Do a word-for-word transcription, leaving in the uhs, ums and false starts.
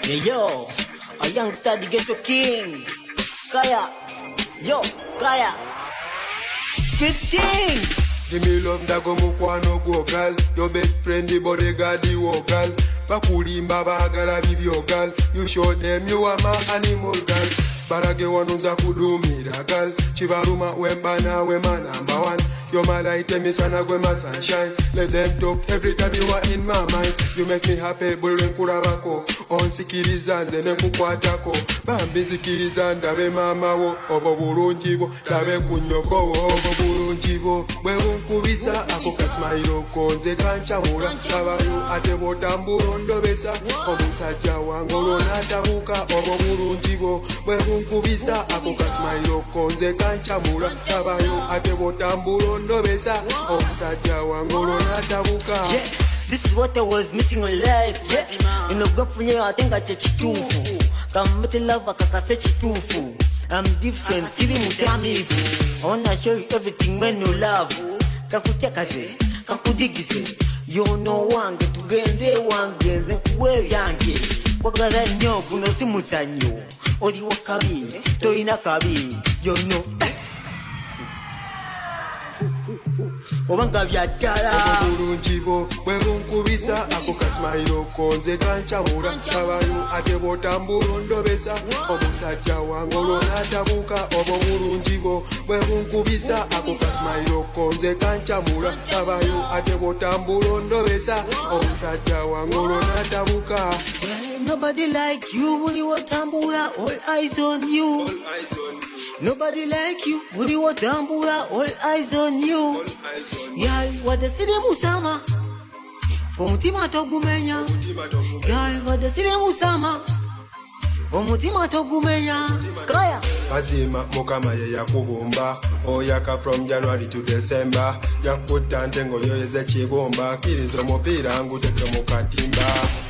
Hey yo, a youngster the ghetto king. Kaya, yo, Kaya. fifteen. Give me love ndago mukwano go girl. Your best friend the bodyguard the war girl. Bakulimba bagala bibyo girl. You show them you are my animal girl. Barage wanuza kudumira girl. Chivaruma wembana wema number one. You're my light and me sana gwe my sunshine. Let them talk every time you are in my mind. You make me happy bullen kurabako. On sikirizanze ne kukwatako. Bambi sikirizanda be mama wo. Obo bulungi bo tabe kunyoko wo. Obo bulungi bo bwe bunkubisa ako kasmairo konze kanchamura. Kabayo ate botambulo ndobesa. Omusajja wangolo natabuka. Obo bulungi bo bwe bunkubisa ako kasmairo konze kanchamura. Kabayo ate botambulo ndobesa. Omusajja wangolo natabuka. Yeah, this is what I was missing in life. Yeah, you know, go for you, I think I check chitufu. Come with love, I can say chitufu. I'm different, see me mutami. I wanna show you everything when you love. Kakuchakaze, kakudigize. You know one get to get the one get the way yangi. Wakaza nyo, kuno simusanyo. Odi wakabi, toina kabi. You know. Obanga byagala obulungi bo bwe bunkubisa ako kasmairo konze kanchamura. Kabayo ate botambulo ndobesa. Omusajja wangolo natabuka. Obo bulungi bo bwe bunkubisa ako kasmairo konze kanchamura. Kabayo ate botambulo ndobesa. Omusajja wangolo natabuka. Nobody like you, Woody Watambula, all eyes on you. All eyes on you. Nobody like you, Woody Watambula, all eyes on you. All eyes on you. Girl, what the city musama? Omutima togumenya. Girl, what the city musama? Omutima togumenya. Kaya. Mazima mukama ye yakubumba. Oyaka from January to December. Yakuta ntengo yoyeze chibomba. Kirizo mupira ngutete mukatimba.